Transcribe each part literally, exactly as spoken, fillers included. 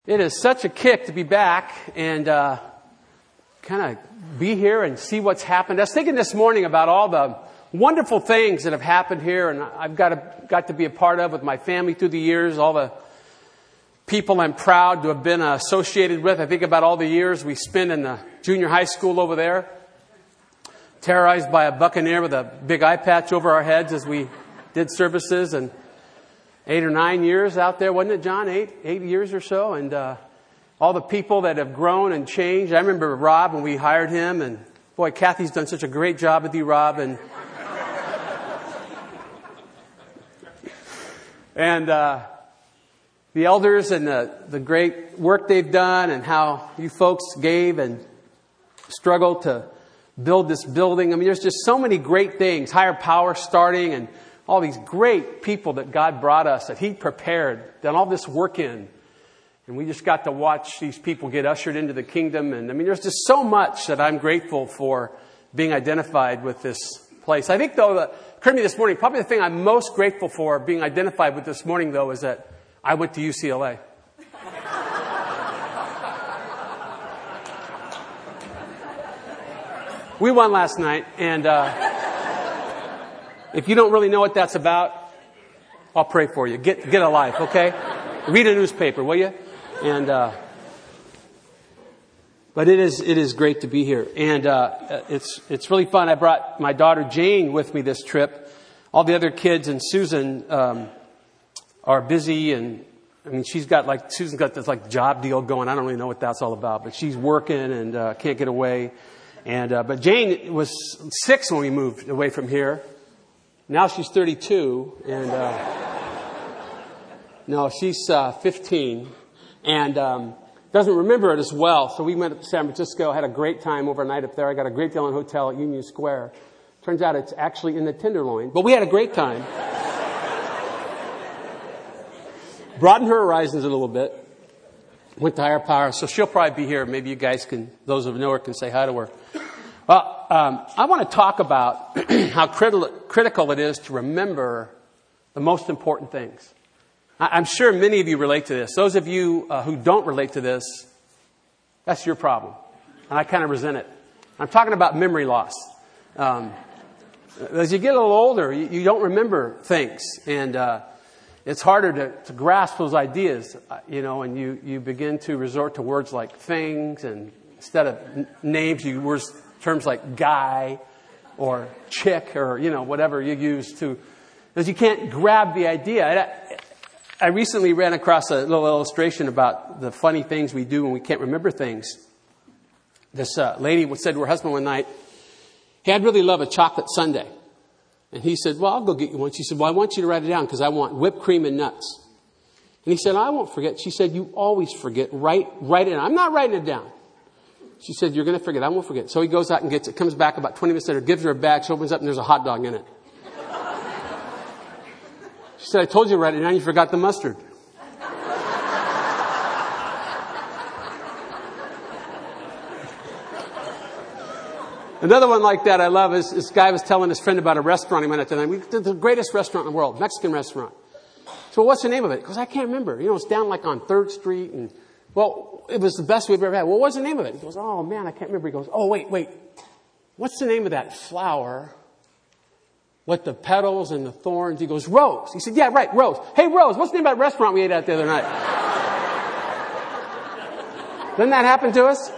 It is such a kick to be back and uh, kind of be here and see what's happened. I was thinking this morning about all the wonderful things that have happened here, and I've got to, got to be a part of with my family through the years, all the people I'm proud to have been associated with. I think about all the years we spent in the junior high school over there, terrorized by a buccaneer with a big eye patch over our heads as we did services, and eight or nine years out there, wasn't it, John? Eight, eight years or so. And uh, all the people that have grown and changed. I remember Rob when we hired him. And boy, Kathy's done such a great job with you, Rob. And and uh, the elders and the, the great work they've done and how you folks gave and struggled to build this building. I mean, there's just so many great things. Higher Power starting and all these great people that God brought us, that He prepared, done all this work in. And we just got to watch these people get ushered into the kingdom. And I mean, there's just so much that I'm grateful for being identified with this place. I think, though, that occurred to me this morning, probably the thing I'm most grateful for being identified with this morning, though, is that I went to U C L A. We won last night, and uh, if you don't really know what that's about, I'll pray for you. Get get a life, okay? Read a newspaper, will you? And uh, but it is it is great to be here, and uh, it's it's really fun. I brought my daughter Jane with me this trip. All the other kids and Susan um, are busy, and I mean she's got like Susan's got this like job deal going. I don't really know what that's all about, but she's working and uh, can't get away. And uh, but Jane was six when we moved away from here. Now she's thirty-two, and uh, no, she's uh, fifteen, and um, doesn't remember it as well. So we went to San Francisco, had a great time overnight up there. I got a great deal in a hotel at Union Square. Turns out it's actually in the Tenderloin, but we had a great time. Broadened her horizons a little bit. Went to Higher Power, so she'll probably be here. Maybe you guys can, those who know her, can say hi to her. Well, um, I want to talk about how critical, critical it is to remember the most important things. I, I'm sure many of you relate to this. Those of you uh, who don't relate to this, that's your problem. And I kind of resent it. I'm talking about memory loss. Um, as you get a little older, you, you don't remember things. And uh, it's harder to, to grasp those ideas, you know, and you, you begin to resort to words like things, and instead of n- names, you use terms like guy or chick or, you know, whatever you use to, because you can't grab the idea. I, I recently ran across a little illustration about the funny things we do when we can't remember things. This uh, lady said to her husband one night, hey, I'd really love a chocolate sundae. And he said, well, I'll go get you one. She said, well, I want you to write it down because I want whipped cream and nuts. And he said, I won't forget. She said, you always forget. Write, write it down. I'm not writing it down. She said, you're going to forget. I won't forget. So he goes out and gets it, comes back about twenty minutes later, gives her a bag. She opens up and there's a hot dog in it. She said, I told you to write it down. You forgot the mustard. Another one like that I love is this guy was telling his friend about a restaurant he went to. We did the greatest restaurant in the world, Mexican restaurant. So what's the name of it? He goes, I can't remember. You know, it's down like on third Street. And, well, it was the best we've ever had. Well, what's the name of it? He goes, oh, man, I can't remember. He goes, oh, wait, wait. What's the name of that flower with the petals and the thorns? He goes, Rose. He said, yeah, right, Rose. Hey, Rose, what's the name of that restaurant we ate at the other night? Doesn't that happen to us?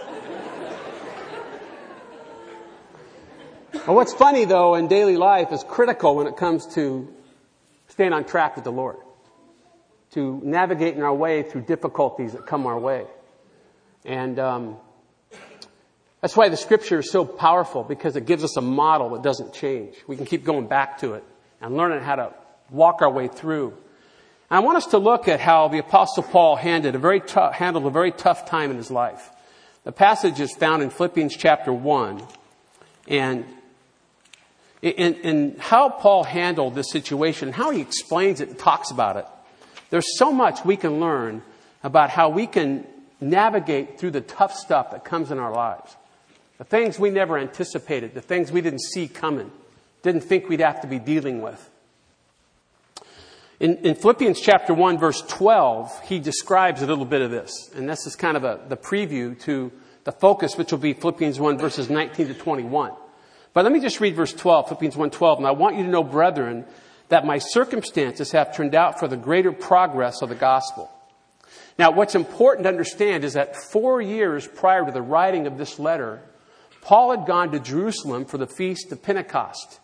Well, what's funny, though, in daily life is critical when it comes to staying on track with the Lord, to navigating our way through difficulties that come our way. And um, that's why the Scripture is so powerful, because it gives us a model that doesn't change. We can keep going back to it and learning how to walk our way through. And I want us to look at how the Apostle Paul handled a very tough, handled a very tough time in his life. The passage is found in Philippians chapter one. And In, in how Paul handled this situation, how he explains it and talks about it, there's so much we can learn about how we can navigate through the tough stuff that comes in our lives. The things we never anticipated, the things we didn't see coming, didn't think we'd have to be dealing with. In, in Philippians chapter one, verse twelve, he describes a little bit of this. And this is kind of a, the preview to the focus, which will be Philippians one, verses nineteen to twenty-one. But let me just read verse twelve, Philippians one twelve. And I want you to know, brethren, that my circumstances have turned out for the greater progress of the gospel. Now, what's important to understand is that four years prior to the writing of this letter, Paul had gone to Jerusalem for the feast of Pentecost.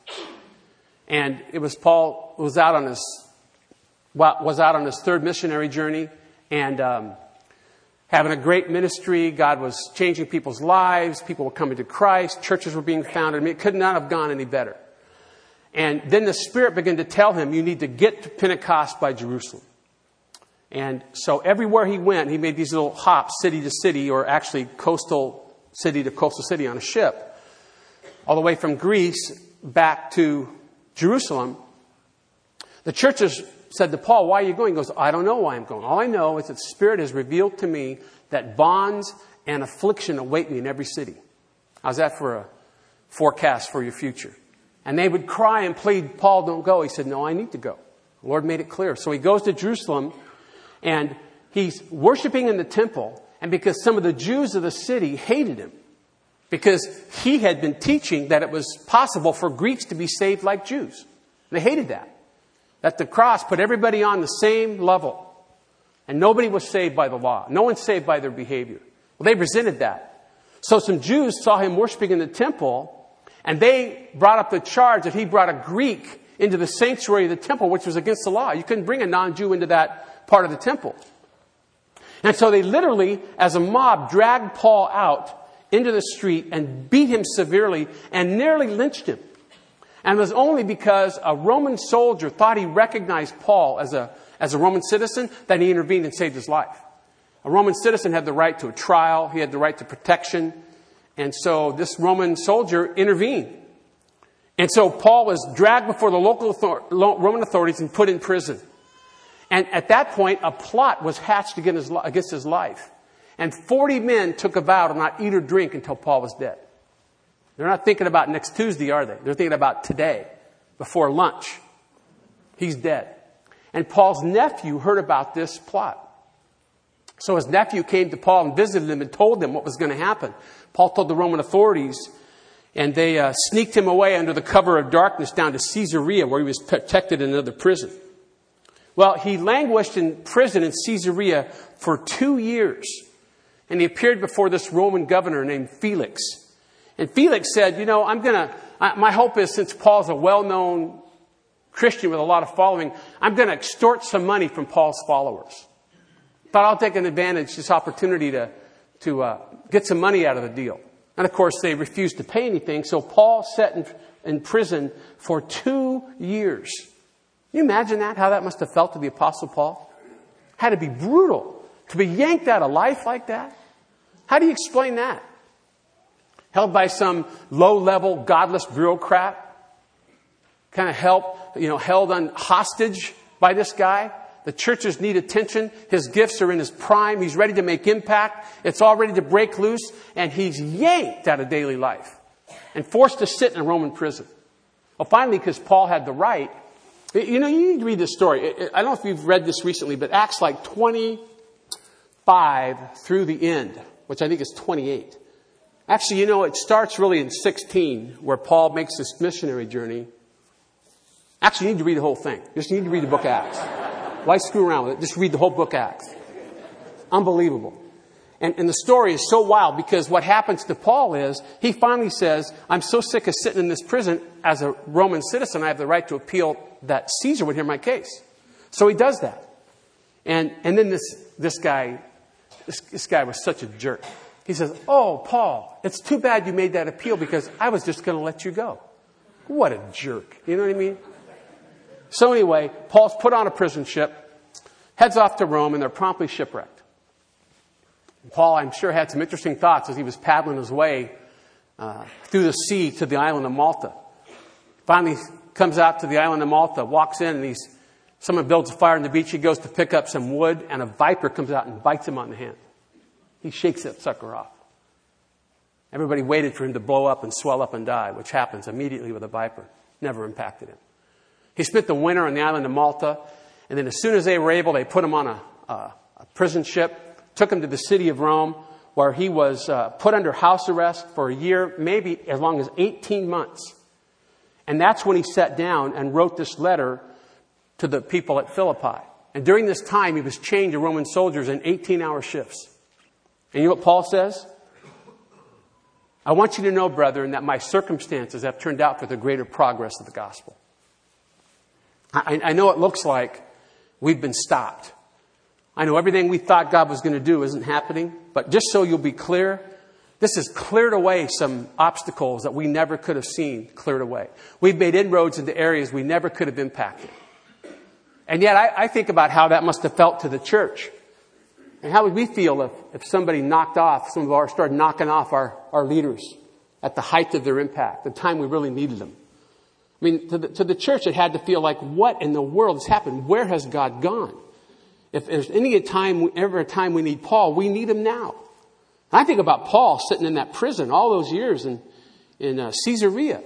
And it was Paul was out on his was out on his third missionary journey and um, having a great ministry. God was changing people's lives. People were coming to Christ. Churches were being founded. I mean, it could not have gone any better. And then the Spirit began to tell him, you need to get to Pentecost by Jerusalem. And so everywhere he went, he made these little hops, city to city, or actually coastal city to coastal city on a ship, all the way from Greece back to Jerusalem. The churches said to Paul, why are you going? He goes, I don't know why I'm going. All I know is that the Spirit has revealed to me that bonds and affliction await me in every city. How's that for a forecast for your future? And they would cry and plead, Paul, don't go. He said, no, I need to go. The Lord made it clear. So he goes to Jerusalem and he's worshiping in the temple. And because some of the Jews of the city hated him, because he had been teaching that it was possible for Greeks to be saved like Jews. They hated that. That the cross put everybody on the same level. And nobody was saved by the law. No one's saved by their behavior. Well, they resented that. So some Jews saw him worshiping in the temple, and they brought up the charge that he brought a Greek into the sanctuary of the temple, which was against the law. You couldn't bring a non-Jew into that part of the temple. And so they literally, as a mob, dragged Paul out into the street and beat him severely and nearly lynched him. And it was only because a Roman soldier thought he recognized Paul as a, as a Roman citizen that he intervened and saved his life. A Roman citizen had the right to a trial. He had the right to protection. And so this Roman soldier intervened. And so Paul was dragged before the local author- Roman authorities and put in prison. And at that point, a plot was hatched against his, against his life. And forty men took a vow to not eat or drink until Paul was dead. They're not thinking about next Tuesday, are they? They're thinking about today, before lunch. He's dead. And Paul's nephew heard about this plot. So his nephew came to Paul and visited him and told him what was going to happen. Paul told the Roman authorities, and they uh, sneaked him away under the cover of darkness down to Caesarea, where he was protected in another prison. Well, he languished in prison in Caesarea for two years. And he appeared before this Roman governor named Felix. And Felix said, you know, I'm going to, my hope is, since Paul's a well-known Christian with a lot of following, I'm going to extort some money from Paul's followers. But I'll take an advantage, this opportunity to, to uh, get some money out of the deal. And of course, they refused to pay anything. So Paul sat in, in prison for two years. Can you imagine that? How that must have felt to the Apostle Paul? Had to be brutal to be yanked out of life like that. How do you explain that? Held by some low-level, godless bureaucrat, kind of held, you know, held on hostage by this guy. The churches need attention. His gifts are in his prime. He's ready to make impact. It's all ready to break loose, and he's yanked out of daily life and forced to sit in a Roman prison. Well, finally, because Paul had the right, you know, you need to read this story. I don't know if you've read this recently, but Acts like twenty-five through the end, which I think is twenty-eight. Actually, you know, it starts really in sixteen, where Paul makes this missionary journey. Actually, you need to read the whole thing. You just need to read the book Acts. Why screw around with it? Just read the whole book Acts. Unbelievable. And, and the story is so wild because what happens to Paul is he finally says, I'm so sick of sitting in this prison as a Roman citizen, I have the right to appeal that Caesar would hear my case. So he does that. And, and then this, this guy, this, this guy was such a jerk. He says, oh, Paul, it's too bad you made that appeal because I was just going to let you go. What a jerk. You know what I mean? So anyway, Paul's put on a prison ship, heads off to Rome, and they're promptly shipwrecked. Paul, I'm sure, had some interesting thoughts as he was paddling his way uh, through the sea to the island of Malta. Finally comes out to the island of Malta, walks in, and he's, someone builds a fire on the beach. He goes to pick up some wood, and a viper comes out and bites him on the hand. He shakes that sucker off. Everybody waited for him to blow up and swell up and die, which happens immediately with a viper. Never impacted him. He spent the winter on the island of Malta, And then as soon as they were able, they put him on a, a, a prison ship, took him to the city of Rome, where he was uh, put under house arrest for a year, maybe as long as eighteen months. And that's when he sat down and wrote this letter to the people at Philippi. And during this time, he was chained to Roman soldiers in eighteen-hour shifts. And you know what Paul says? I want you to know, brethren, that my circumstances have turned out for the greater progress of the gospel. I, I know it looks like we've been stopped. I know everything we thought God was going to do isn't happening. But just so you'll be clear, this has cleared away some obstacles that we never could have seen cleared away. We've made inroads into areas we never could have impacted. And yet I, I think about how that must have felt to the church. And how would we feel if, if somebody knocked off, some of our, started knocking off our, our leaders at the height of their impact, the time we really needed them? I mean, to the, to the church, it had to feel like, what in the world has happened? Where has God gone? If there's any time, ever a time we need Paul, we need him now. I think about Paul sitting in that prison all those years in, in uh, Caesarea.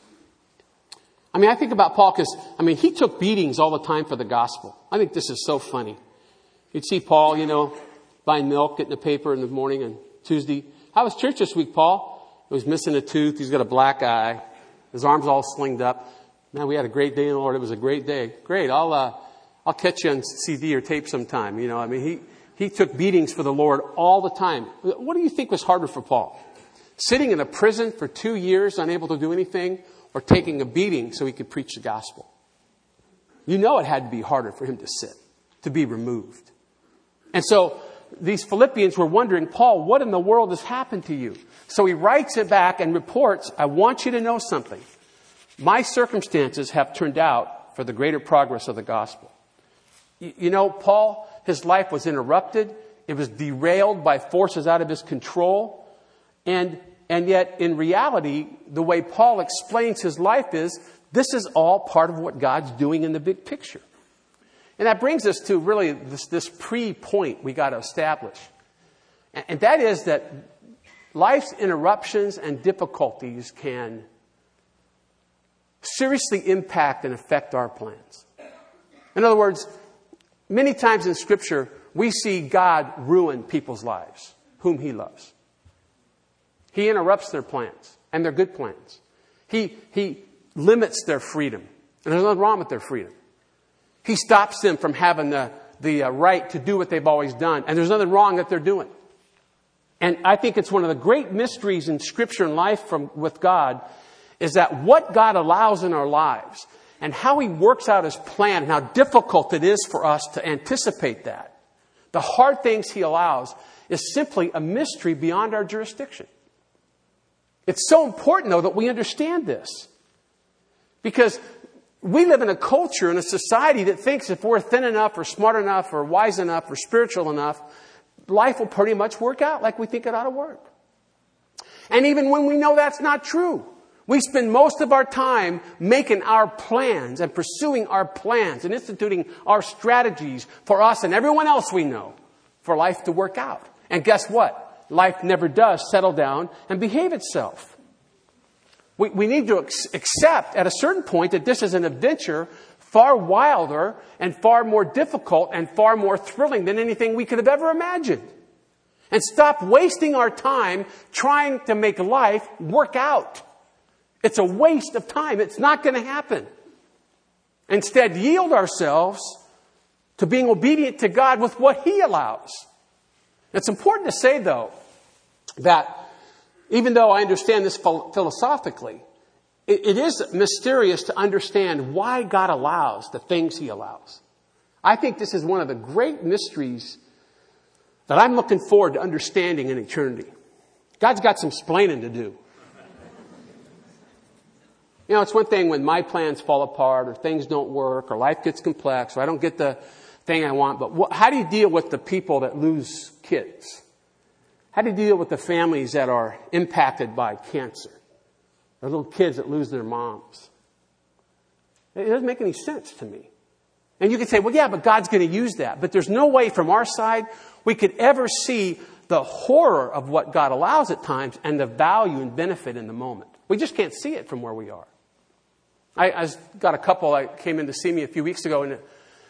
I mean, I think about Paul because, I mean, he took beatings all the time for the gospel. I think this is so funny. You'd see Paul, you know, buying milk, getting the paper in the morning on Tuesday. How was church this week, Paul? He was missing a tooth. He's got a black eye. His arm's all slinged up. Man, we had a great day in the Lord. It was a great day. Great. I'll, uh, I'll catch you on C D or tape sometime. You know, I mean, he, he took beatings for the Lord all the time. What do you think was harder for Paul? Sitting in a prison for two years, unable to do anything, or taking a beating so he could preach the gospel? You know it had to be harder for him to sit, to be removed. And so these Philippians were wondering, Paul, what in the world has happened to you? So he writes it back and reports, I want you to know something. My circumstances have turned out for the greater progress of the gospel. You, you know, Paul, his life was interrupted. It was derailed by forces out of his control. And, and yet, in reality, the way Paul explains his life is, this is all part of what God's doing in the big picture. And that brings us to really this, this pre-point we got to establish. And that is that life's interruptions and difficulties can seriously impact and affect our plans. In other words, many times in Scripture, we see God ruin people's lives, whom He loves. He interrupts their plans, and their good plans. He, he limits their freedom. And there's nothing wrong with their freedom. He stops them from having the, the uh, right to do what they've always done. And there's nothing wrong that they're doing. And I think it's one of the great mysteries in Scripture and life from with God is that what God allows in our lives and how He works out His plan and how difficult it is for us to anticipate that. The hard things He allows is simply a mystery beyond our jurisdiction. It's so important, though, that we understand this. Because we live in a culture and a society that thinks if we're thin enough or smart enough or wise enough or spiritual enough, life will pretty much work out like we think it ought to work. And even when we know that's not true, we spend most of our time making our plans and pursuing our plans and instituting our strategies for us and everyone else we know for life to work out. And guess what? Life never does settle down and behave itself. We, we need to ex- accept at a certain point that this is an adventure far wilder and far more difficult and far more thrilling than anything we could have ever imagined. And stop wasting our time trying to make life work out. It's a waste of time. It's not going to happen. Instead, yield ourselves to being obedient to God with what He allows. It's important to say, though, that even though I understand this philosophically, it, it is mysterious to understand why God allows the things He allows. I think this is one of the great mysteries that I'm looking forward to understanding in eternity. God's got some explaining to do. You know, it's one thing when my plans fall apart or things don't work or life gets complex or I don't get the thing I want. But what, how do you deal with the people that lose kids? How do you deal with the families that are impacted by cancer? Or little kids that lose their moms? It doesn't make any sense to me. And you could say, well, yeah, but God's going to use that. But there's no way from our side we could ever see the horror of what God allows at times and the value and benefit in the moment. We just can't see it from where we are. I, I got a couple that came in to see me a few weeks ago, and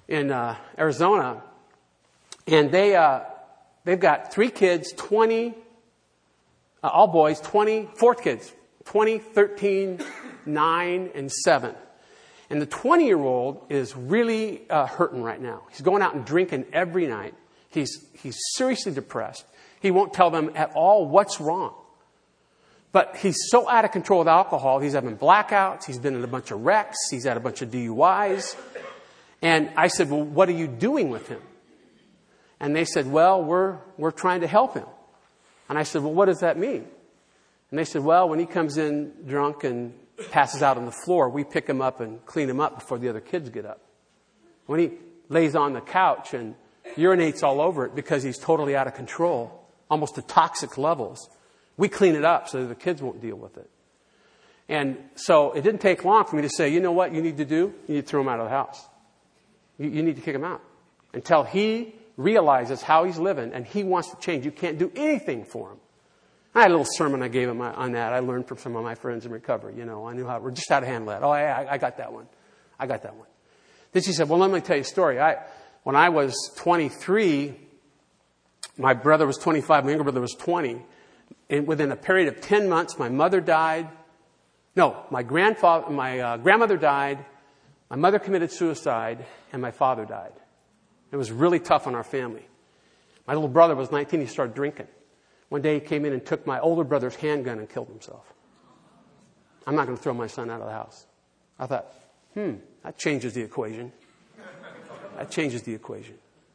in uh, Arizona, and they uh, they've got three kids, twenty, uh, all boys, twenty, fourth kids, twenty, thirteen, nine, and seven. And the twenty-year-old is really uh, hurting right now. He's going out and drinking every night. He's he's seriously depressed. He won't tell them at all what's wrong. But he's so out of control with alcohol. He's having blackouts. He's been in a bunch of wrecks. He's had a bunch of D U Is. And I said, well, what are you doing with him? And they said, well, we're we're trying to help him. And I said, well, what does that mean? And they said, well, when he comes in drunk and passes out on the floor, we pick him up and clean him up before the other kids get up. When he lays on the couch and urinates all over it because he's totally out of control, almost to toxic levels, we clean it up so that the kids won't deal with it. And so it didn't take long for me to say, you know what you need to do? You need to throw him out of the house. You, you need to kick him out until he realizes how he's living and he wants to change. You can't do anything for him. I had a little sermon I gave him on that. I learned from some of my friends in recovery. You know, I knew how, we're just how to handle that. Oh, yeah, I got that one. I got that one. Then she said, well, let me tell you a story. I, when I was twenty-three, my brother was twenty-five, my younger brother was twenty. And within a period of ten months, my mother died. No, my grandfather, my uh, grandmother died. My mother committed suicide, and my father died. It was really tough on our family. My little brother was nineteen. He started drinking. One day he came in and took my older brother's handgun and killed himself. I'm not going to throw my son out of the house. I thought, hmm, that changes the equation. That changes the equation.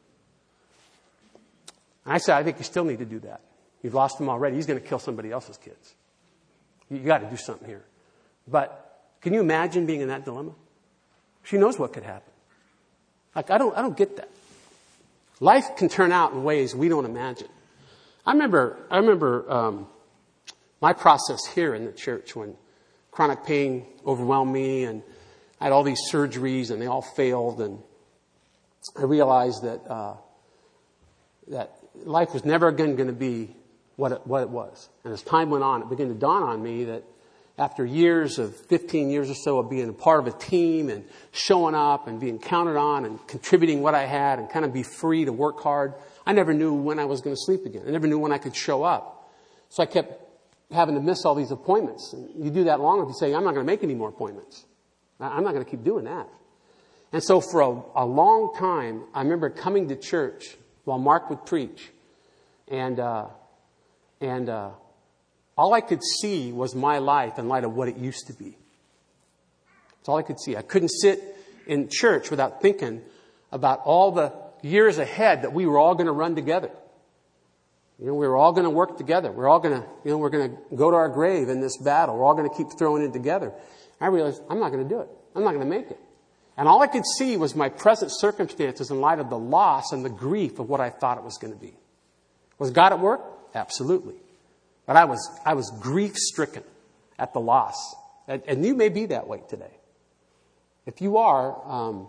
And I said, I think you still need to do that. You've lost him already. He's going to kill somebody else's kids. You got to do something here. But can you imagine being in that dilemma? She knows what could happen. Like, I don't, I don't get that. Life can turn out in ways we don't imagine. I remember, I remember um, my process here in the church when chronic pain overwhelmed me, and I had all these surgeries, and they all failed, and I realized that uh, that life was never again going to be what it, what it was. And as time went on, it began to dawn on me that after years of fifteen years or so of being a part of a team and showing up and being counted on and contributing what I had and kind of be free to work hard, I never knew when I was going to sleep again. I never knew when I could show up. So I kept having to miss all these appointments. And you do that long enough, you say, I'm not going to make any more appointments. I'm not going to keep doing that. And so for a, a long time, I remember coming to church while Mark would preach. And, uh, and, uh, all I could see was my life in light of what it used to be. That's all I could see. I couldn't sit in church without thinking about all the years ahead that we were all going to run together. You know, we were all going to work together. We're all going to, you know, we're going to go to our grave in this battle. We're all going to keep throwing it together. I realized I'm not going to do it. I'm not going to make it. And all I could see was my present circumstances in light of the loss and the grief of what I thought it was going to be. Was God at work? Absolutely. But I was, I was grief-stricken at the loss. And, and you may be that way today. If you are, um,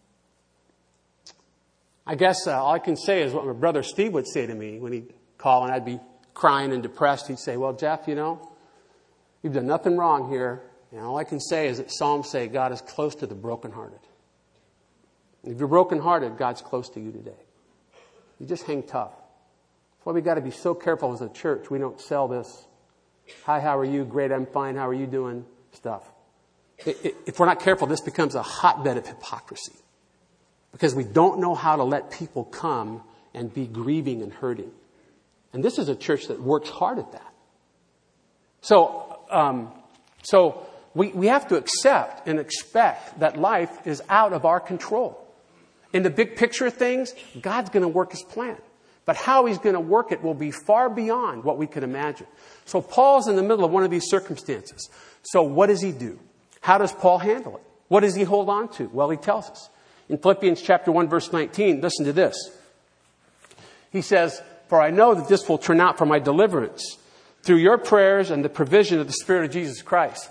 I guess uh, all I can say is what my brother Steve would say to me when he'd call and I'd be crying and depressed. He'd say, well, Jeff, you know, you've done nothing wrong here. And all I can say is that Psalms say God is close to the brokenhearted. And if you're brokenhearted, God's close to you today. You just hang tough. That's why we've got to be so careful as a church. We don't sell this, hi, how are you? Great, I'm fine. How are you doing? Stuff. It, it, if we're not careful, this becomes a hotbed of hypocrisy. Because we don't know how to let people come and be grieving and hurting. And this is a church that works hard at that. So, um, so we, we have to accept and expect that life is out of our control. In the big picture of things, God's going to work His plan. But how He's going to work it will be far beyond what we can imagine. So Paul's in the middle of one of these circumstances. So what does he do? How does Paul handle it? What does he hold on to? Well, he tells us. In Philippians chapter one, verse nineteen, listen to this. He says, for I know that this will turn out for my deliverance through your prayers and the provision of the Spirit of Jesus Christ.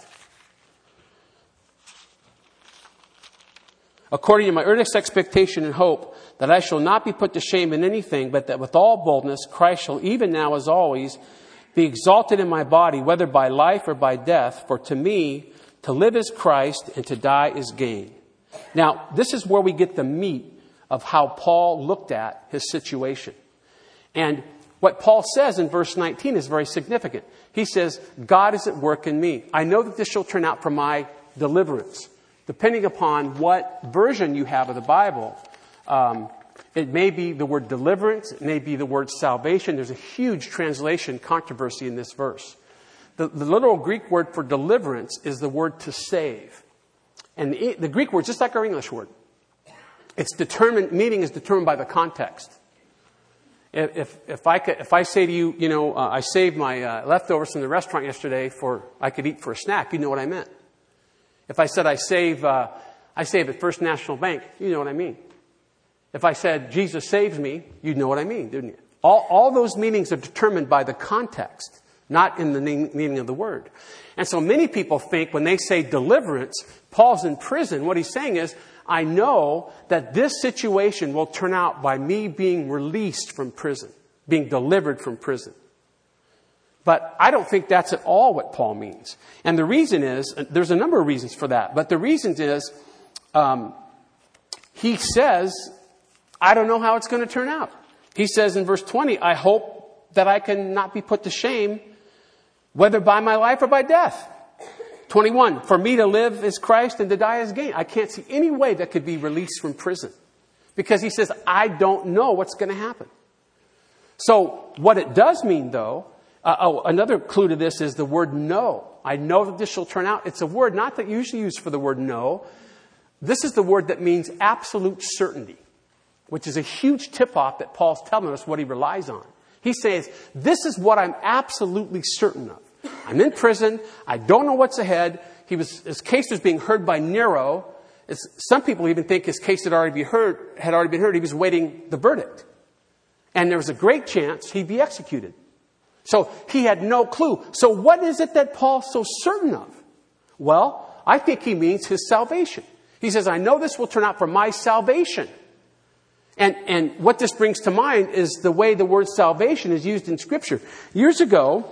According to my earnest expectation and hope that I shall not be put to shame in anything, but that with all boldness Christ shall even now as always be exalted in my body, whether by life or by death. For to me, to live is Christ and to die is gain. Now, this is where we get the meat of how Paul looked at his situation. And what Paul says in verse nineteen is very significant. He says, God is at work in me. I know that this shall turn out for my deliverance. Depending upon what version you have of the Bible, um, it may be the word deliverance, it may be the word salvation. There's a huge translation controversy in this verse. The, the literal Greek word for deliverance is the word to save. And the, the Greek word, just like our English word, its determined meaning is determined by the context. If, if, if I could, if I say to you, you know, uh, I saved my uh, leftovers from the restaurant yesterday for, I could eat for a snack, you know what I meant. If I said I save, uh, I save at First National Bank, you know what I mean. If I said Jesus saves me, you'd know what I mean, didn't you? All, all those meanings are determined by the context, not in the meaning of the word. And so many people think when they say deliverance, Paul's in prison. What he's saying is, I know that this situation will turn out by me being released from prison, being delivered from prison. But I don't think that's at all what Paul means. And the reason is, there's a number of reasons for that, but the reason is, um, he says, I don't know how it's going to turn out. He says in verse twenty, I hope that I can not be put to shame, whether by my life or by death. twenty-one, for me to live is Christ and to die is gain. I can't see any way that could be released from prison. Because he says, I don't know what's going to happen. So what it does mean, though, uh, oh, another clue to this is the word know. I know that this shall turn out. It's a word not that you usually use for the word know. This is the word that means absolute certainty, which is a huge tip-off that Paul's telling us what he relies on. He says, this is what I'm absolutely certain of. I'm in prison. I don't know what's ahead. He was, his case was being heard by Nero. It's, some people even think his case had already, be heard, had already been heard. He was waiting the verdict. And there was a great chance he'd be executed. So he had no clue. So what is it that Paul's so certain of? Well, I think he means his salvation. He says, I know this will turn out for my salvation. And, and what this brings to mind is the way the word salvation is used in Scripture. Years ago,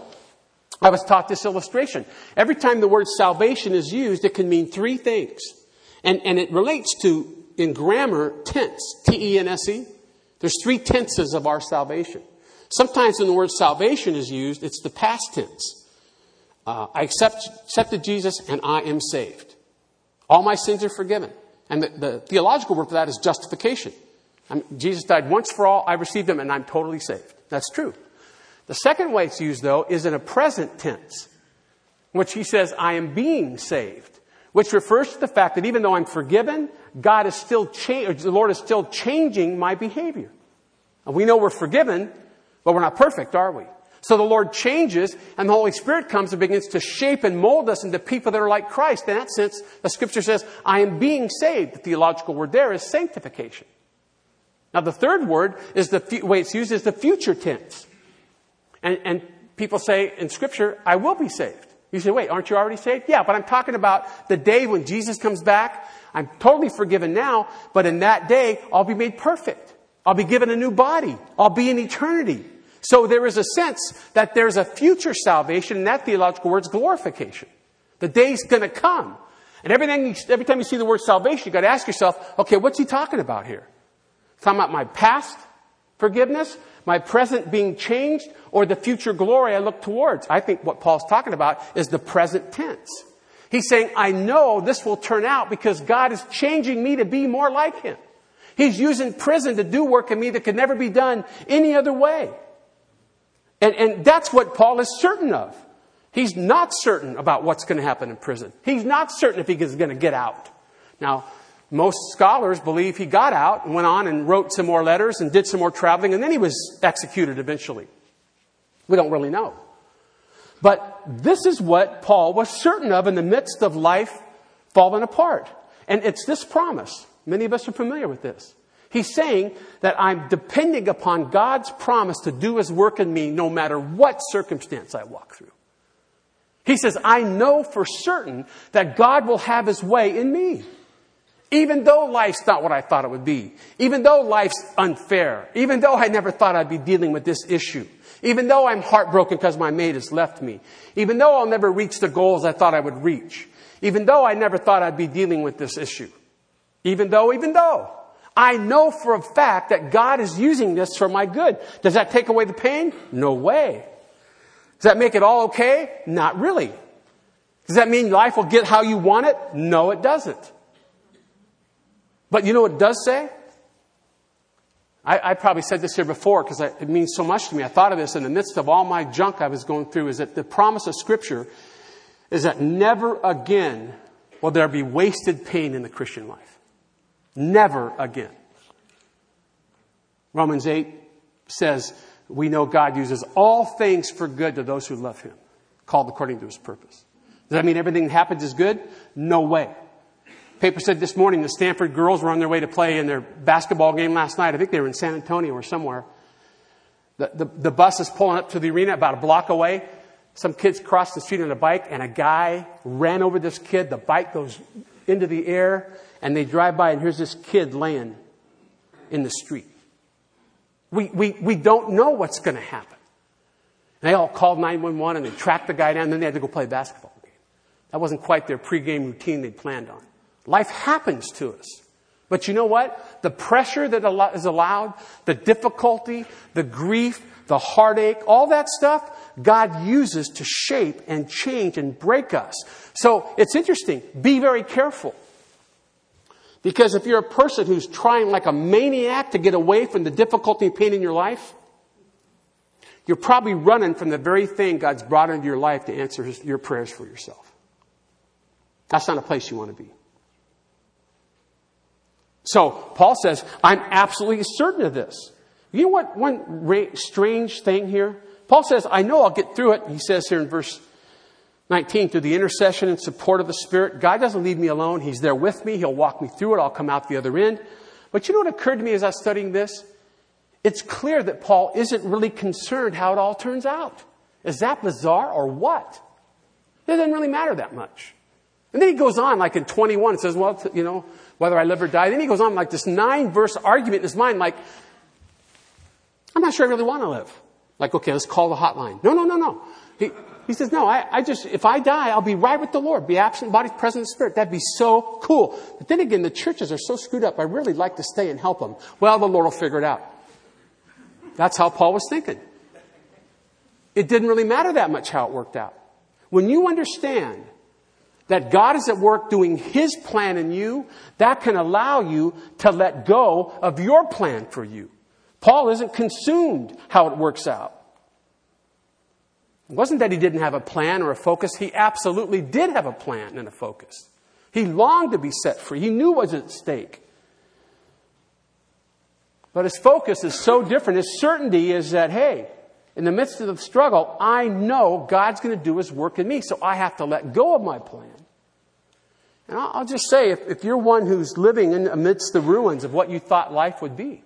I was taught this illustration. Every time the word salvation is used, it can mean three things. And, and it relates to, in grammar, tense, T E N S E. There's three tenses of our salvation. Sometimes when the word salvation is used, it's the past tense. Uh, I accept, accepted Jesus and I am saved. All my sins are forgiven. And the, the theological word for that is justification. I mean, Jesus died once for all, I received him, and I'm totally saved. That's true. The second way it's used, though, is in a present tense, which he says, I am being saved, which refers to the fact that even though I'm forgiven, God is still cha- the Lord is still changing my behavior. And we know we're forgiven, but we're not perfect, are we? So the Lord changes, and the Holy Spirit comes and begins to shape and mold us into people that are like Christ. In that sense, the Scripture says, I am being saved. The theological word there is sanctification. Now, the third word is the fu- way it's used is the future tense. And, and people say in Scripture, I will be saved. You say, wait, aren't you already saved? Yeah, but I'm talking about the day when Jesus comes back. I'm totally forgiven now, but in that day, I'll be made perfect. I'll be given a new body. I'll be in eternity. So there is a sense that there's a future salvation, and that theological word is glorification. The day's going to come. And everything, every time you see the word salvation, you've got to ask yourself, okay, what's he talking about here? Talking about my past forgiveness, my present being changed, or the future glory I look towards? I think what Paul's talking about is the present tense. He's saying, I know this will turn out because God is changing me to be more like him. He's using prison to do work in me that could never be done any other way. And, and that's what Paul is certain of. He's not certain about what's going to happen in prison. He's not certain if he's going to get out. Now, most scholars believe he got out and went on and wrote some more letters and did some more traveling, and then he was executed eventually. We don't really know. But this is what Paul was certain of in the midst of life falling apart. And it's this promise. Many of us are familiar with this. He's saying that I'm depending upon God's promise to do his work in me no matter what circumstance I walk through. He says, I know for certain that God will have his way in me. Even though life's not what I thought it would be. Even though life's unfair. Even though I never thought I'd be dealing with this issue. Even though I'm heartbroken because my mate has left me. Even though I'll never reach the goals I thought I would reach. Even though I never thought I'd be dealing with this issue. Even though, even though. I know for a fact that God is using this for my good. Does that take away the pain? No way. Does that make it all okay? Not really. Does that mean life will get how you want it? No, it doesn't. But you know what it does say? I, I probably said this here before because it means so much to me. I thought of this in the midst of all my junk I was going through, is that the promise of Scripture is that never again will there be wasted pain in the Christian life. Never again. Romans eight says, we know God uses all things for good to those who love Him, called according to His purpose. Does that mean everything that happens is good? No way. Paper said this morning the Stanford girls were on their way to play in their basketball game last night. I think they were in San Antonio or somewhere. The, the, the bus is pulling up to the arena about a block away. Some kids crossed the street on a bike, and a guy ran over this kid. The bike goes into the air, and they drive by, and here's this kid laying in the street. We, we, we don't know what's going to happen. And they all called nine one one, and they tracked the guy down, and then they had to go play a basketball game. That wasn't quite their pregame routine they'd planned on. Life happens to us. But you know what? The pressure that is allowed, the difficulty, the grief, the heartache, all that stuff, God uses to shape and change and break us. So it's interesting. Be very careful. Because if you're a person who's trying like a maniac to get away from the difficulty and pain in your life, you're probably running from the very thing God's brought into your life to answer his, your prayers for yourself. That's not a place you want to be. So Paul says, I'm absolutely certain of this. You know what? One ra- strange thing here. Paul says, I know I'll get through it. He says here in verse nineteen, through the intercession and support of the Spirit. God doesn't leave me alone. He's there with me. He'll walk me through it. I'll come out the other end. But you know what occurred to me as I was studying this? It's clear that Paul isn't really concerned how it all turns out. Is that bizarre or what? It doesn't really matter that much. And then he goes on, like in twenty-one, it says, well, you know, whether I live or die. Then he goes on like this nine-verse argument in his mind, like, I'm not sure I really want to live. Like, okay, let's call the hotline. No, no, no, no. He, he says, no, I, I just, if I die, I'll be right with the Lord. Be absent body, present spirit. That'd be so cool. But then again, the churches are so screwed up. I really like to stay and help them. Well, the Lord will figure it out. That's how Paul was thinking. It didn't really matter that much how it worked out. When you understand that God is at work doing His plan in you, that can allow you to let go of your plan for you. Paul isn't consumed how it works out. It wasn't that he didn't have a plan or a focus. He absolutely did have a plan and a focus. He longed to be set free. He knew what was at stake. But his focus is so different. His certainty is that, hey, in the midst of the struggle, I know God's going to do His work in me, so I have to let go of my plan. And I'll just say, if, if you're one who's living in amidst the ruins of what you thought life would be,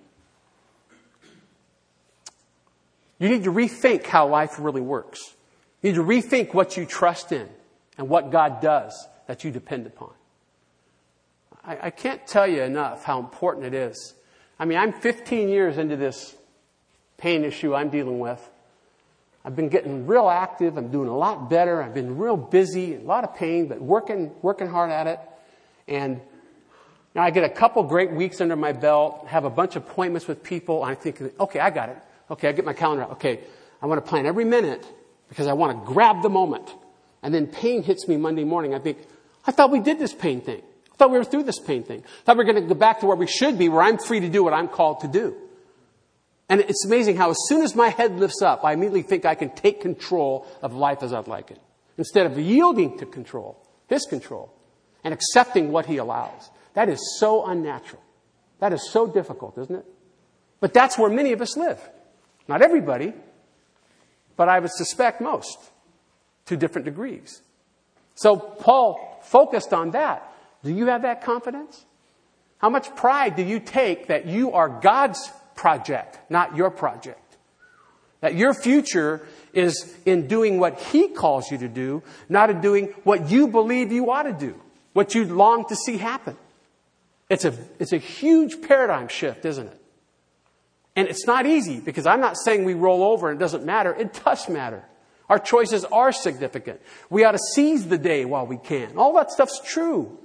you need to rethink how life really works. You need to rethink what you trust in and what God does that you depend upon. I, I can't tell you enough how important it is. I mean, I'm fifteen years into this pain issue I'm dealing with. I've been getting real active. I'm doing a lot better. I've been real busy, a lot of pain, but working working hard at it. And now I get a couple great weeks under my belt, have a bunch of appointments with people. And I think, okay, I got it. Okay, I get my calendar out. Okay, I want to plan every minute because I want to grab the moment. And then pain hits me Monday morning. I think, I thought we did this pain thing. I thought we were through this pain thing. I thought we were going to go back to where we should be, where I'm free to do what I'm called to do. And it's amazing how as soon as my head lifts up, I immediately think I can take control of life as I'd like it. Instead of yielding to control, His control, and accepting what He allows. That is so unnatural. That is so difficult, isn't it? But that's where many of us live. Not everybody, but I would suspect most, to different degrees. So Paul focused on that. Do you have that confidence? How much pride do you take that you are God's project, not your project? That your future is in doing what He calls you to do, not in doing what you believe you ought to do, what you long to see happen. It's a, it's a huge paradigm shift, isn't it? And it's not easy, because I'm not saying we roll over and it doesn't matter. It does matter. Our choices are significant. We ought to seize the day while we can. All that stuff's true.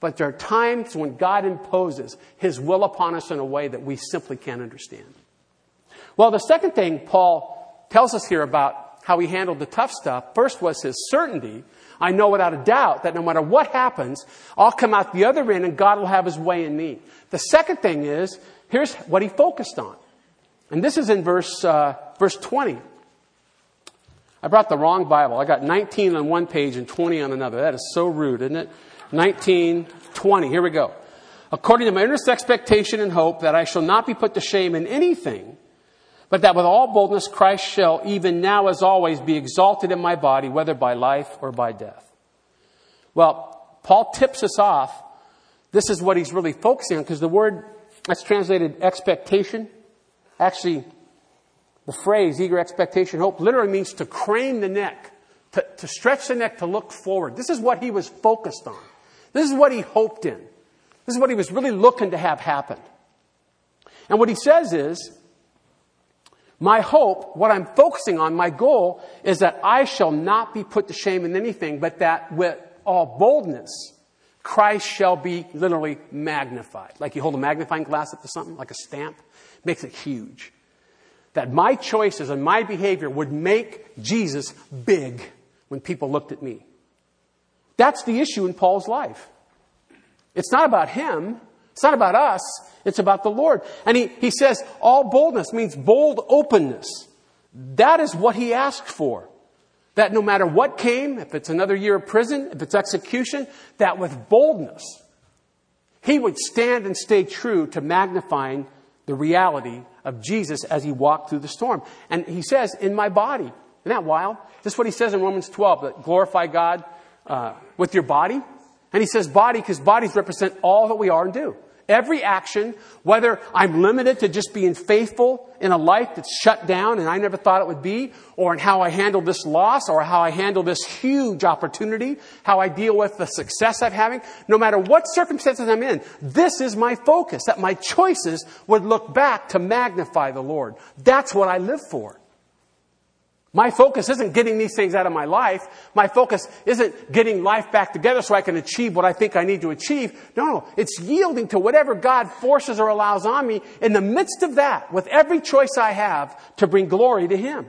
But there are times when God imposes His will upon us in a way that we simply can't understand. Well, the second thing Paul tells us here about how he handled the tough stuff, first was his certainty. I know without a doubt that no matter what happens, I'll come out the other end and God will have His way in me. The second thing is, here's what he focused on. And this is in verse uh, verse twenty. I brought the wrong Bible. I got nineteen on one page and twenty on another. That is so rude, isn't it? nineteen, twenty. Here we go. According to my earnest expectation and hope that I shall not be put to shame in anything, but that with all boldness Christ shall even now as always be exalted in my body, whether by life or by death. Well, Paul tips us off. This is what he's really focusing on, because the word that's translated expectation, actually the phrase eager expectation, hope, literally means to crane the neck, to, to stretch the neck, to look forward. This is what he was focused on. This is what he hoped in. This is what he was really looking to have happen. And what he says is, my hope, what I'm focusing on, my goal, is that I shall not be put to shame in anything, but that with all boldness, Christ shall be literally magnified. Like you hold a magnifying glass up to something, like a stamp, makes it huge. That my choices and my behavior would make Jesus big when people looked at me. That's the issue in Paul's life. It's not about him. It's not about us. It's about the Lord. And he, he says all boldness means bold openness. That is what he asked for. That no matter what came, if it's another year of prison, if it's execution, that with boldness, he would stand and stay true to magnifying the reality of Jesus as he walked through the storm. And he says, in my body. Isn't that wild? This is what he says in Romans twelve, that glorify God uh, with your body. And he says body because bodies represent all that we are and do. Every action, whether I'm limited to just being faithful in a life that's shut down and I never thought it would be, or in how I handle this loss, or how I handle this huge opportunity, how I deal with the success I'm having, no matter what circumstances I'm in, this is my focus, that my choices would look back to magnify the Lord. That's what I live for. My focus isn't getting these things out of my life. My focus isn't getting life back together so I can achieve what I think I need to achieve. No, no. It's yielding to whatever God forces or allows on me in the midst of that, with every choice I have, to bring glory to Him.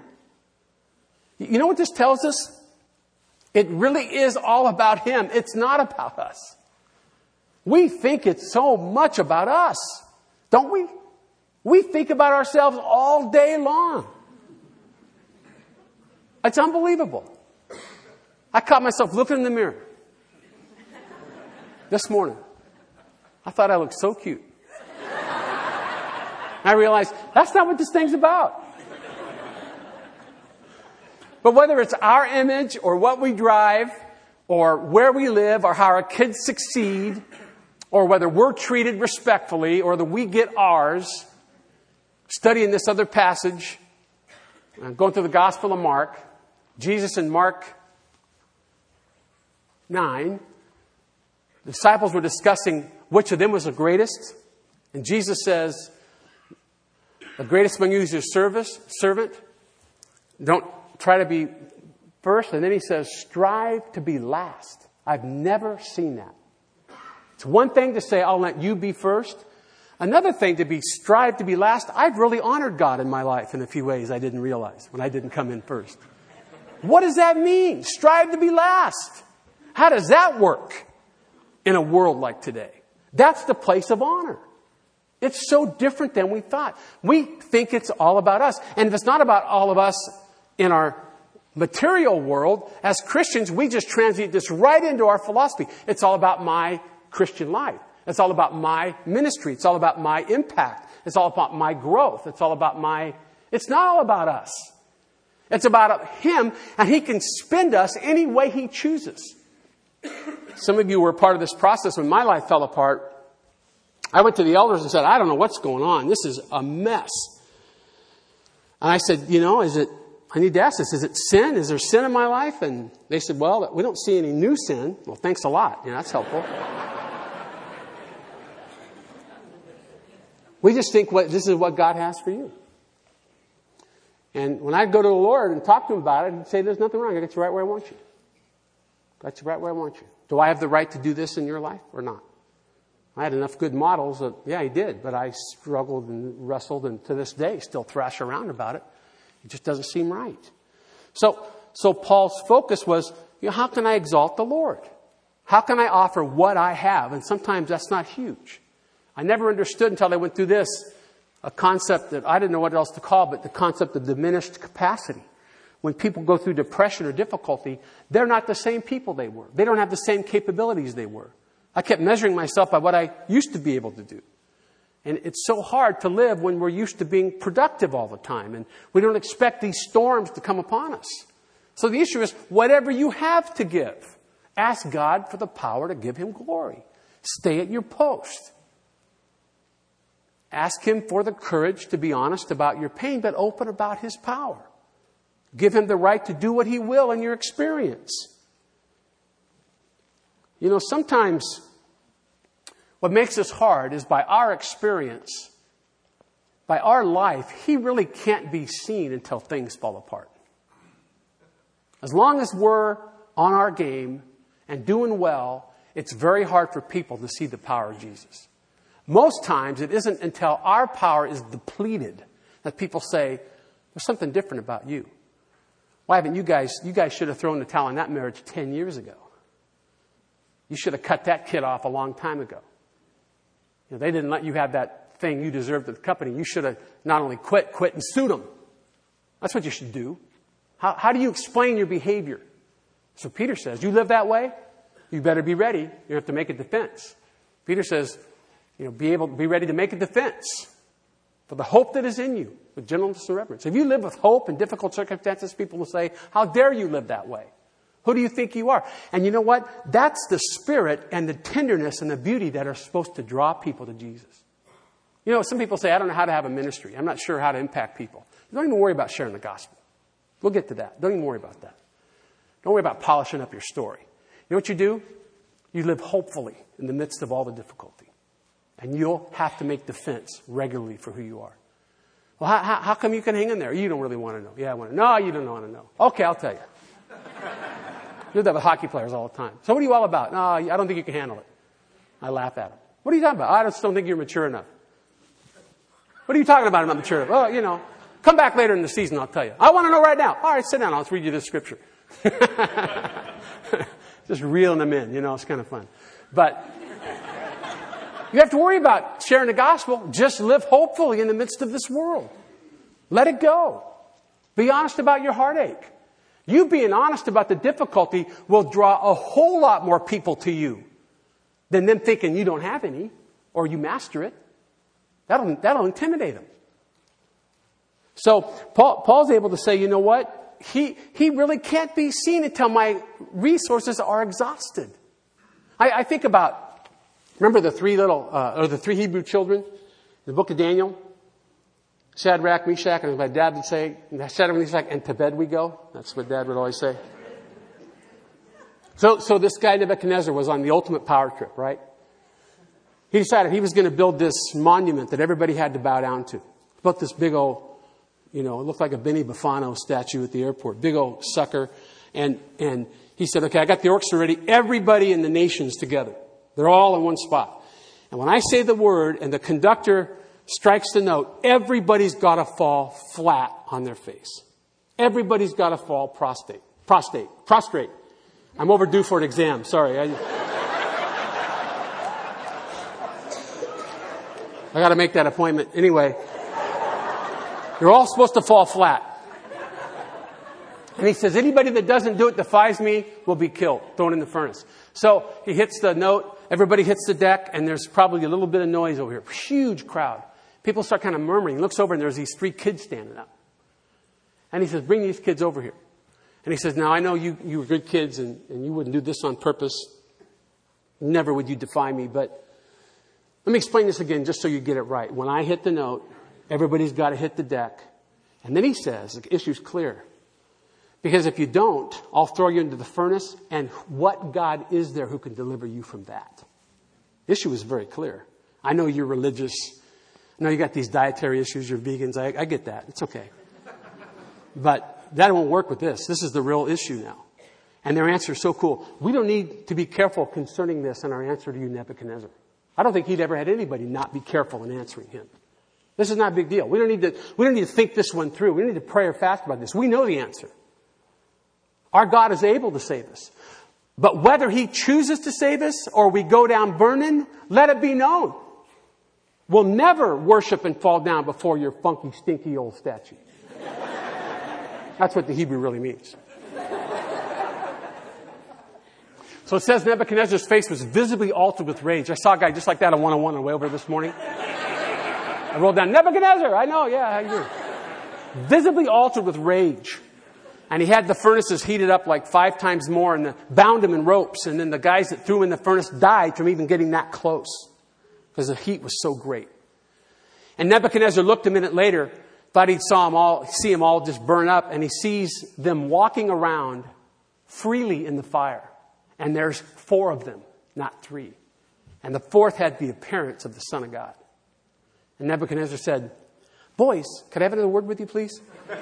You know what this tells us? It really is all about Him. It's not about us. We think it's so much about us, don't we? We think about ourselves all day long. It's unbelievable. I caught myself looking in the mirror this morning. I thought I looked so cute. I realized that's not what this thing's about. But whether it's our image or what we drive or where we live or how our kids succeed or whether we're treated respectfully or that we get ours, studying this other passage, going through the Gospel of Mark, Jesus in Mark nine, the disciples were discussing which of them was the greatest. And Jesus says, the greatest among you is your service, servant. Don't try to be first. And then he says, strive to be last. I've never seen that. It's one thing to say, I'll let you be first. Another thing to be strive to be last. I've really honored God in my life in a few ways I didn't realize when I didn't come in first. What does that mean? Strive to be last. How does that work in a world like today? That's the place of honor. It's so different than we thought. We think it's all about us. And if it's not about all of us in our material world, as Christians, we just translate this right into our philosophy. It's all about my Christian life. It's all about my ministry. It's all about my impact. It's all about my growth. It's all about my... It's not all about us. It's about Him, and He can spend us any way He chooses. Some of you were part of this process when my life fell apart. I went to the elders and said, I don't know what's going on. This is a mess. And I said, you know, is it, I need to ask this, is it sin? Is there sin in my life? And they said, well, we don't see any new sin. Well, thanks a lot. Yeah, that's helpful. We just think what this is what God has for you. And when I'd go to the Lord and talk to Him about it, He'd say, there's nothing wrong. I got you right where I want you. Got you right where I want you. Do I have the right to do this in your life or not? I had enough good models that, yeah, he did, but I struggled and wrestled and to this day still thrash around about it. It just doesn't seem right. So, so Paul's focus was, you know, how can I exalt the Lord? How can I offer what I have? And sometimes that's not huge. I never understood until I went through this, a concept that I didn't know what else to call, but the concept of diminished capacity. When people go through depression or difficulty, they're not the same people they were. They don't have the same capabilities they were. I kept measuring myself by what I used to be able to do. And it's so hard to live when we're used to being productive all the time. And we don't expect these storms to come upon us. So the issue is, whatever you have to give, ask God for the power to give Him glory. Stay at your post. Ask Him for the courage to be honest about your pain, but open about His power. Give Him the right to do what He will in your experience. You know, sometimes what makes this hard is by our experience, by our life, He really can't be seen until things fall apart. As long as we're on our game and doing well, it's very hard for people to see the power of Jesus. Most times it isn't until our power is depleted that people say, there's something different about you. Why haven't you guys, you guys should have thrown the towel on that marriage ten years ago. You should have cut that kid off a long time ago. You know, they didn't let you have that thing you deserved at the company. You should have not only quit, quit and sued them. That's what you should do. How, how do you explain your behavior? So Peter says, you live that way, you better be ready. You have to make a defense. Peter says, you know, be able to be ready to make a defense for the hope that is in you with gentleness and reverence. If you live with hope in difficult circumstances, people will say, how dare you live that way? Who do you think you are? And you know what? That's the spirit and the tenderness and the beauty that are supposed to draw people to Jesus. You know, some people say, I don't know how to have a ministry. I'm not sure how to impact people. Don't even worry about sharing the gospel. We'll get to that. Don't even worry about that. Don't worry about polishing up your story. You know what you do? You live hopefully in the midst of all the difficulty. And you'll have to make defense regularly for who you are. Well, how, how, how come you can hang in there? You don't really want to know. Yeah, I want to know. No, you don't want to know. Okay, I'll tell you. You do that with hockey players all the time. So what are you all about? No, I don't think you can handle it. I laugh at them. What are you talking about? I just don't think you're mature enough. What are you talking about? I'm not mature enough. Well, you know, come back later in the season, I'll tell you. I want to know right now. All right, sit down. I'll read you this scripture. Just reeling them in. You know, it's kind of fun. But you have to worry about sharing the gospel. Just live hopefully in the midst of this world. Let it go. Be honest about your heartache. You being honest about the difficulty will draw a whole lot more people to you than them thinking you don't have any or you master it. That'll, that'll intimidate them. So Paul, Paul's able to say, you know what? He, he really can't be seen until my resources are exhausted. I, I think about, remember the three little, uh, or the three Hebrew children in the book of Daniel? Shadrach, Meshach, and my dad would say, Shadrach, Meshach, and to bed we go. That's what Dad would always say. So, so this guy Nebuchadnezzar was on the ultimate power trip, right? He decided he was going to build this monument that everybody had to bow down to. Built this big old, you know, it looked like a Benny Bufano statue at the airport. Big old sucker. And, and he said, okay, I got the orchestra ready. Everybody in the nation's together. They're all in one spot. And when I say the word and the conductor strikes the note, everybody's got to fall flat on their face. Everybody's got to fall prostate, prostate, prostrate. I'm overdue for an exam. Sorry. I, I got to make that appointment. Anyway, you're all supposed to fall flat. And he says, anybody that doesn't do it defies me will be killed, thrown in the furnace. So he hits the note. Everybody hits the deck, and there's probably a little bit of noise over here. Huge crowd. People start kind of murmuring. He looks over, and there's these three kids standing up. And he says, bring these kids over here. And he says, now, I know you, you were good kids, and, and you wouldn't do this on purpose. Never would you defy me, but let me explain this again just so you get it right. When I hit the note, everybody's got to hit the deck. And then he says, the issue's clear. Because if you don't, I'll throw you into the furnace, and what God is there who can deliver you from that? The issue is very clear. I know you're religious. I know you got these dietary issues, you're vegans. I, I get that. It's okay. But that won't work with this. This is the real issue now. And their answer is so cool. We don't need to be careful concerning this in our answer to you, Nebuchadnezzar. I don't think he'd ever had anybody not be careful in answering him. This is not a big deal. We don't need to, we don't need to think this one through. We don't need to pray or fast about this. We know the answer. Our God is able to save us. But whether he chooses to save us or we go down burning, let it be known. We'll never worship and fall down before your funky, stinky old statue. That's what the Hebrew really means. So it says Nebuchadnezzar's face was visibly altered with rage. I saw a guy just like that on one oh one on the way over this morning. I rolled down, Nebuchadnezzar! I know, yeah, how you doing? Visibly altered with rage. And he had the furnaces heated up like five times more and bound him in ropes. And then the guys that threw him in the furnace died from even getting that close because the heat was so great. And Nebuchadnezzar looked a minute later, thought he'd saw them all, see them all just burn up. And he sees them walking around freely in the fire. And there's four of them, not three. And the fourth had the appearance of the Son of God. And Nebuchadnezzar said, boys, could I have another word with you, please?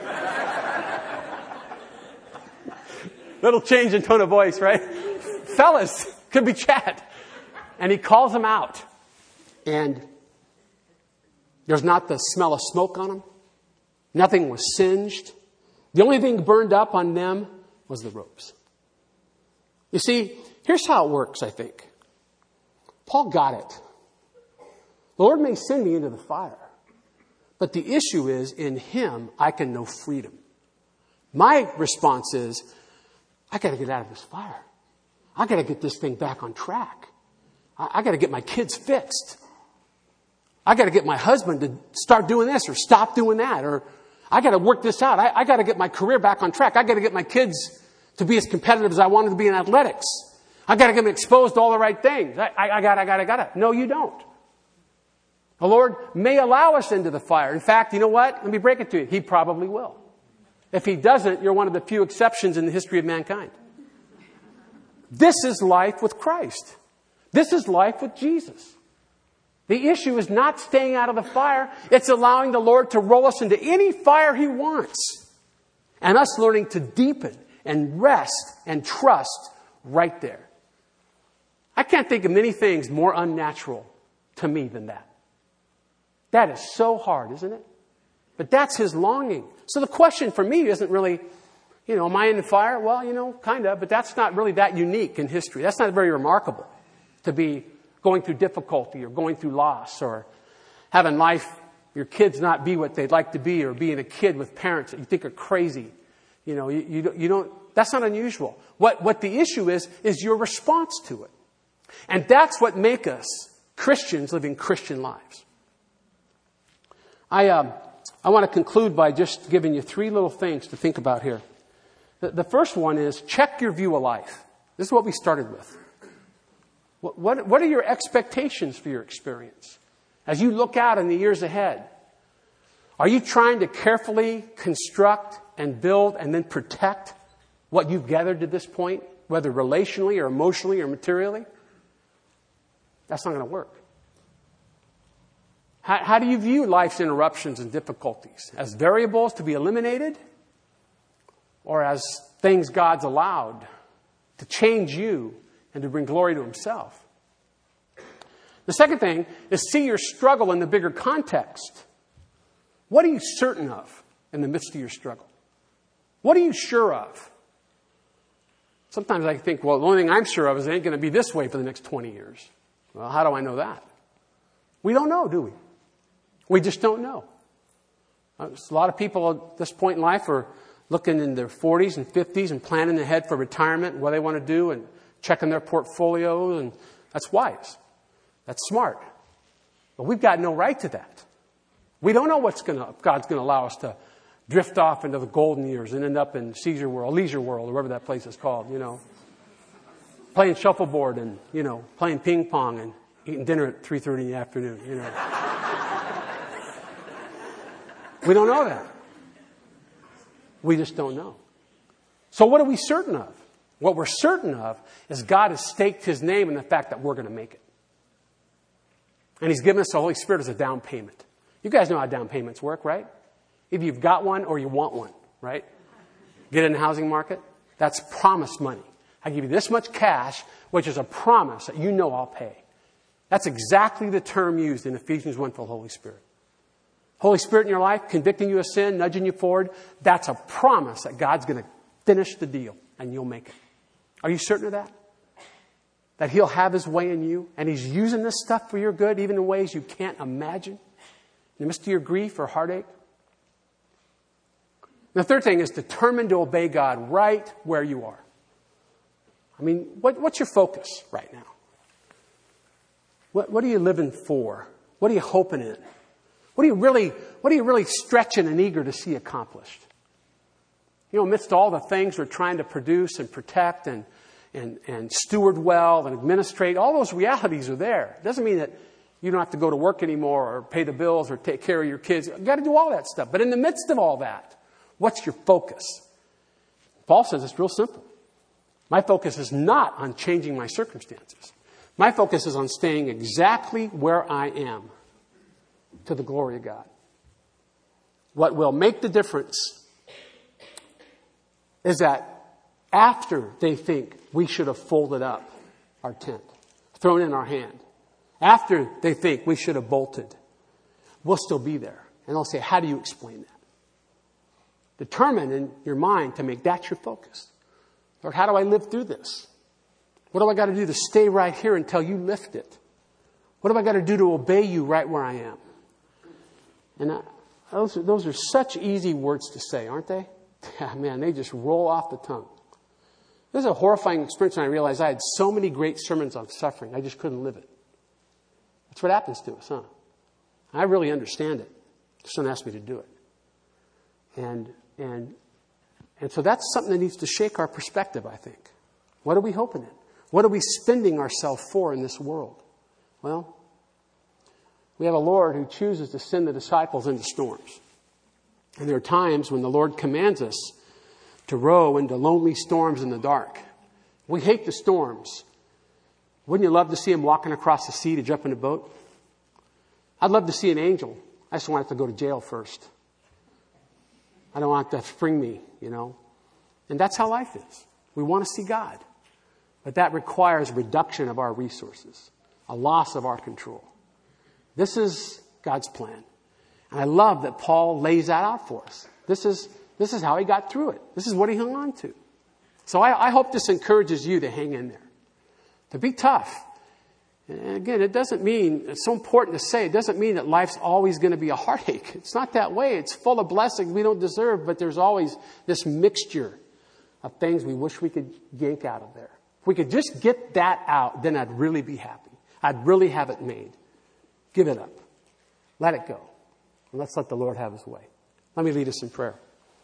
Little change in tone of voice, right? Fellas, could we chat? And he calls them out. And there's not the smell of smoke on them. Nothing was singed. The only thing burned up on them was the ropes. You see, here's how it works, I think. Paul got it. The Lord may send me into the fire. But the issue is, in him, I can know freedom. My response is, I got to get out of this fire. I got to get this thing back on track. I, I got to get my kids fixed. I got to get my husband to start doing this or stop doing that. Or I got to work this out. I, I got to get my career back on track. I got to get my kids to be as competitive as I wanted to be in athletics. I got to get them exposed to all the right things. I, I, I got I got I got to. No, you don't. The Lord may allow us into the fire. In fact, you know what? Let me break it to you. He probably will. If he doesn't, you're one of the few exceptions in the history of mankind. This is life with Christ. This is life with Jesus. The issue is not staying out of the fire. It's allowing the Lord to roll us into any fire he wants. And us learning to deepen and rest and trust right there. I can't think of many things more unnatural to me than that. That is so hard, isn't it? But that's his longing. So the question for me isn't really, you know, am I in the fire? Well, you know, kind of, but that's not really that unique in history. That's not very remarkable to be going through difficulty or going through loss or having life, your kids not be what they'd like to be or being a kid with parents that you think are crazy. You know, you, you, you don't, that's not unusual. What, what the issue is, is your response to it. And that's what makes us Christians living Christian lives. I, um, I want to conclude by just giving you three little things to think about here. The, the first one is check your view of life. This is what we started with. What, what, what are your expectations for your experience? As you look out in the years ahead, are you trying to carefully construct and build and then protect what you've gathered to this point, whether relationally or emotionally or materially? That's not going to work. How, how do you view life's interruptions and difficulties? As variables to be eliminated? Or as things God's allowed to change you and to bring glory to himself? The second thing is see your struggle in the bigger context. What are you certain of in the midst of your struggle? What are you sure of? Sometimes I think, well, the only thing I'm sure of is it ain't going to be this way for the next twenty years. Well, how do I know that? We don't know, do we? We just don't know. A lot of people at this point in life are looking in their forties and fifties and planning ahead for retirement, what they want to do, and checking their portfolio, and that's wise. That's smart. But we've got no right to that. We don't know what's going to, God's going to allow us to drift off into the golden years and end up in Caesar World, Leisure World, or whatever that place is called, you know. Playing shuffleboard and, you know, playing ping pong and eating dinner at three thirty in the afternoon, you know. We don't know that. We just don't know. So what are we certain of? What we're certain of is God has staked his name in the fact that we're going to make it. And he's given us the Holy Spirit as a down payment. You guys know how down payments work, right? Either you've got one or you want one, right? Get in the housing market. That's promised money. I give you this much cash, which is a promise that you know I'll pay. That's exactly the term used in Ephesians one for the Holy Spirit. Holy Spirit in your life, convicting you of sin, nudging you forward, that's a promise that God's going to finish the deal and you'll make it. Are you certain of that? That He'll have His way in you and He's using this stuff for your good, even in ways you can't imagine, in the midst of your grief or heartache? And the third thing is determined to obey God right where you are. I mean, what, what's your focus right now? What, what are you living for? What are you hoping in? What are you really, what are you really stretching and eager to see accomplished? You know, amidst all the things we're trying to produce and protect and, and, and steward well and administrate, all those realities are there. It doesn't mean that you don't have to go to work anymore or pay the bills or take care of your kids. You've got to do all that stuff. But in the midst of all that, what's your focus? Paul says it's real simple. My focus is not on changing my circumstances. My focus is on staying exactly where I am to the glory of God. What will make the difference is that after they think we should have folded up our tent, thrown in our hand, after they think we should have bolted, we'll still be there. And they'll say, how do you explain that? Determine in your mind to make that your focus. Lord, how do I live through this? What do I got to do to stay right here until you lift it? What have I got to do to obey you right where I am? And I, those, are, those are such easy words to say, aren't they? Yeah, man, they just roll off the tongue. This is a horrifying experience when I realized I had so many great sermons on suffering. I just couldn't live it. That's what happens to us, huh? I really understand it. Just don't ask me to do it. And, and, and so that's something that needs to shake our perspective, I think. What are we hoping in? What are we spending ourselves for in this world? Well, we have a Lord who chooses to send the disciples into storms. And there are times when the Lord commands us to row into lonely storms in the dark. We hate the storms. Wouldn't you love to see Him walking across the sea to jump in a boat? I'd love to see an angel. I just want it to go to jail first. I don't want it to spring me, you know. And that's how life is. We want to see God. But that requires reduction of our resources, a loss of our control. This is God's plan. And I love that Paul lays that out for us. This is, this is how he got through it. This is what he hung on to. So I, I hope this encourages you to hang in there, to be tough. And again, it doesn't mean, it's so important to say, it doesn't mean that life's always going to be a heartache. It's not that way. It's full of blessings we don't deserve, but there's always this mixture of things we wish we could yank out of there. If we could just get that out, then I'd really be happy. I'd really have it made. Give it up. Let it go. And let's let the Lord have His way. Let me lead us in prayer.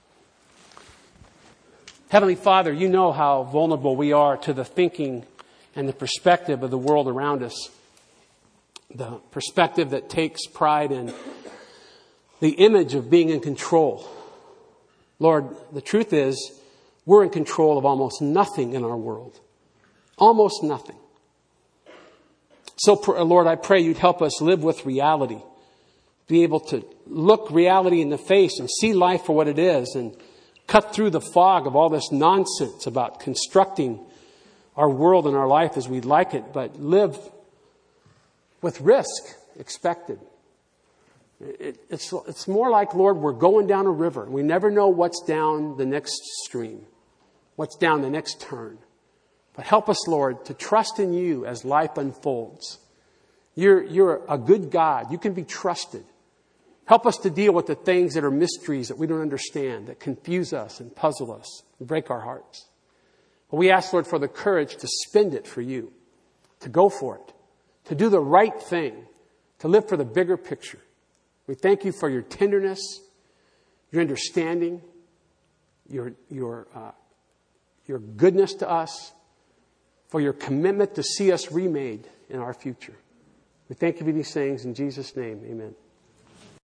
Heavenly Father, you know how vulnerable we are to the thinking and the perspective of the world around us. The perspective that takes pride in the image of being in control. Lord, the truth is, we're in control of almost nothing in our world. Almost nothing. So, Lord, I pray you'd help us live with reality. Be able to look reality in the face and see life for what it is and cut through the fog of all this nonsense about constructing our world and our life as we'd like it, but live with risk expected. It, it's, it's more like, Lord, we're going down a river. We never know what's down the next stream, what's down the next turn. But help us, Lord, to trust in you as life unfolds. You're, you're a good God. You can be trusted. Help us to deal with the things that are mysteries that we don't understand, that confuse us and puzzle us and break our hearts. But we ask, Lord, for the courage to spend it for you, to go for it, to do the right thing, to live for the bigger picture. We thank you for your tenderness, your understanding, your, your, uh, your goodness to us, for your commitment to see us remade in our future. We thank you for these things in Jesus' name. Amen.